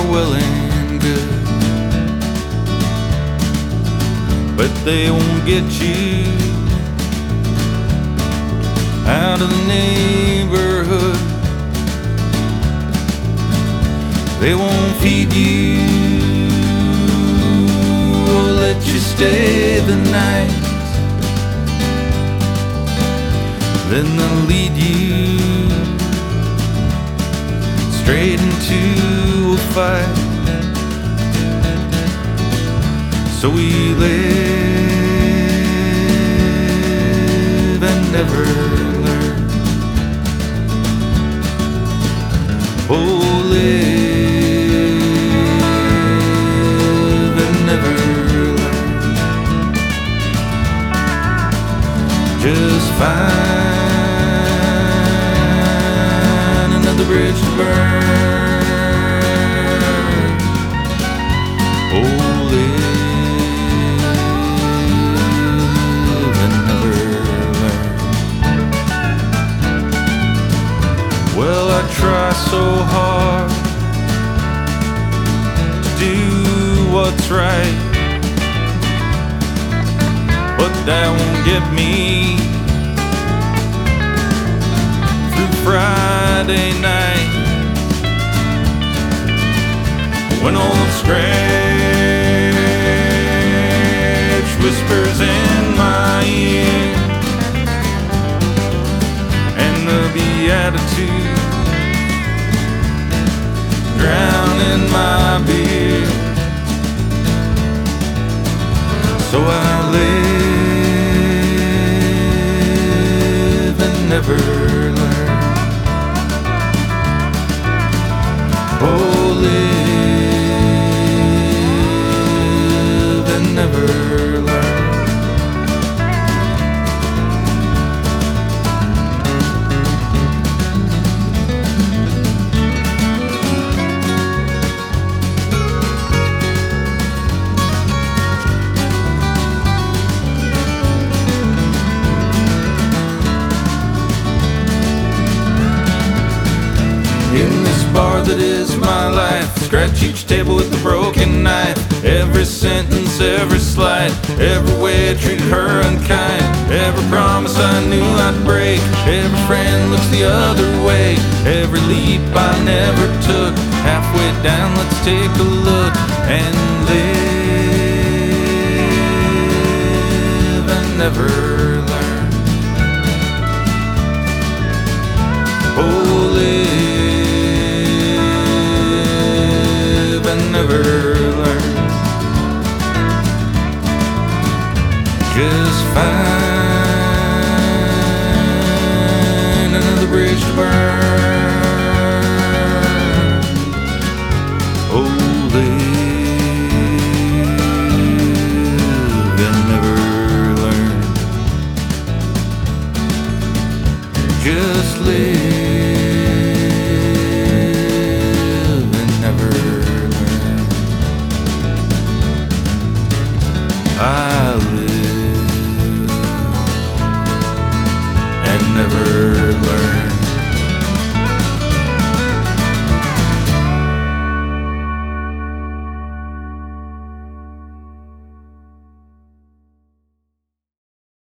well and good, but they won't get you out of the neighborhood. They won't feed you or let you stay the night. Then they'll lead you straight into a fight. So we live and never learn. Oh, live and never learn. Just find another bridge to burn. Oh, live and never learn. Well, I try so hard to do what's right, but that won't get me through Friday night. When old Scratch whispers in my ear, and the Beatitudes drown in my beer. So I live and never learn. Oh, live and never learn. In this bar that is my life, scratch each table with a broken knife. Every sentence, every slight, every way I treated her unkind. Every promise I knew I'd break, every friend looks the other way. Every leap I never took, halfway down let's take a look and live and never learn. Oh, live and never learn. Just find another bridge to burn. Oh, live and never learn. Just live and never learn.